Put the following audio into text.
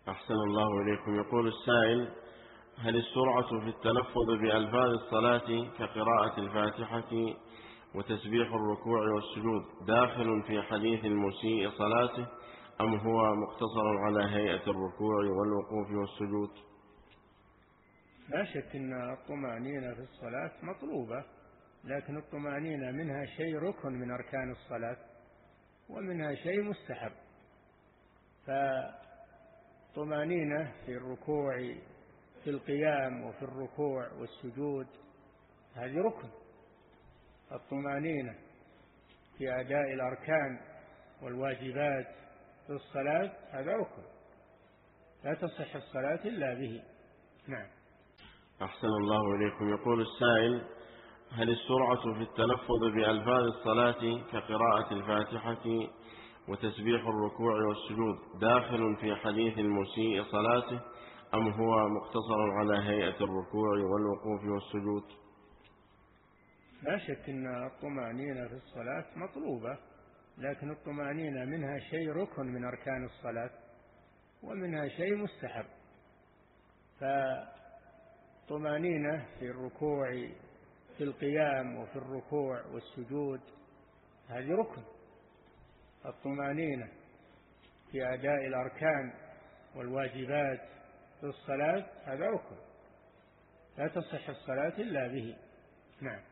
أحسن الله إليكم. يقول السائل: هل السرعة في التلفظ بألفاظ الصلاة كقراءة الفاتحة وتسبيح الركوع والسجود داخل في حديث المسيء صلاته، أم هو مقتصر على هيئة الركوع والوقوف والسجود؟ لا شك أن الطمأنينة في الصلاة مطلوبة، لكن الطمأنينة منها شيء ركن من أركان الصلاة ومنها شيء مستحب. فالطمأنينة في الركوع، في القيام وفي الركوع والسجود، هذه ركن. الطمأنينة في أداء الأركان والواجبات في الصلاة هذا ركن، لا تصح الصلاة إلا به. نعم. أحسن الله إليكم. يقول السائل: هل السرعة في التلفظ بألفاظ الصلاة كقراءة الفاتحة وتسبيح الركوع والسجود داخل في حديث المسيء صلاته، أم هو مقتصر على هيئة الركوع والوقوف والسجود؟ لا شك أن الطمأنينة في الصلاة مطلوبة، لكن الطمأنينة منها شيء ركن من أركان الصلاة ومنها شيء مستحب. فالطمأنينة في الركوع، في القيام وفي الركوع والسجود، هذه ركن. الطمأنينة في أداء الأركان والواجبات في الصلاة هذا ركن، لا تصح الصلاة إلا به. نعم.